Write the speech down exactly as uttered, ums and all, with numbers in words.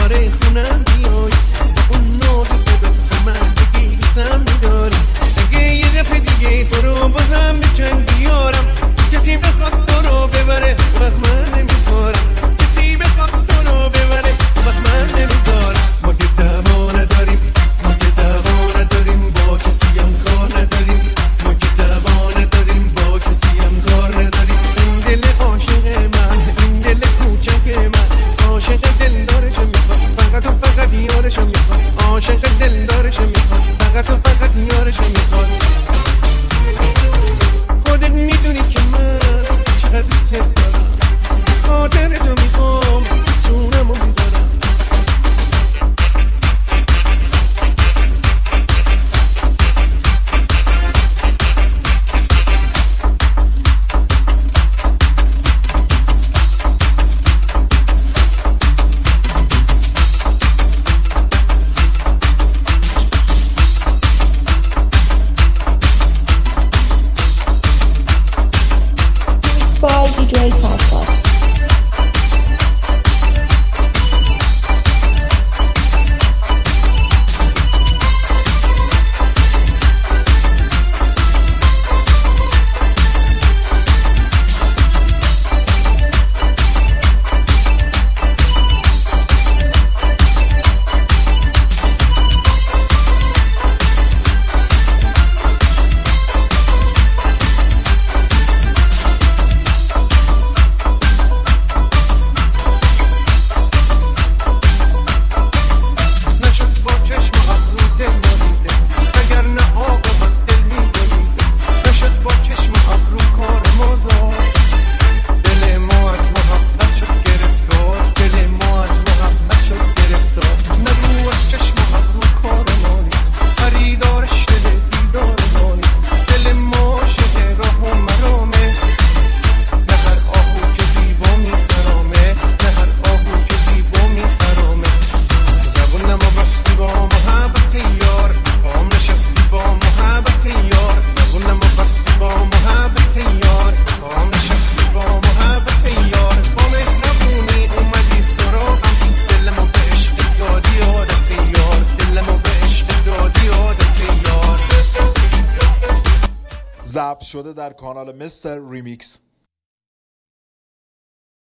دوباره خونم بیای، با اون ناز صدا من بگیسم میداری. اگه یه دفعه دیگه تو رو بازم به چنگ بیارم، کسی بخواد تو رو ببره وقت من نمیذارم. کسی بخواد تو رو ببره وقت من نمیذارم. ما که دعوا نداریم، ما که دعوا نداریم، با کسی هم کار نداریم. ما که دعوا نداریم، با کسی هم کار نداریم. این دل عاشق من، این دل کوچک من، عاشق دلدارشو میخواد، فقط و فقط یارشو میخواد. عاشق دلدارشو میخواد، فقط و فقط یارشو میخواد. خودت میدونی که من چقدر دوست دارم، خاطر تو میخوام جونمو میذارم. by دی جی Papa. ضبط شده در کانال مستر ریمیکس.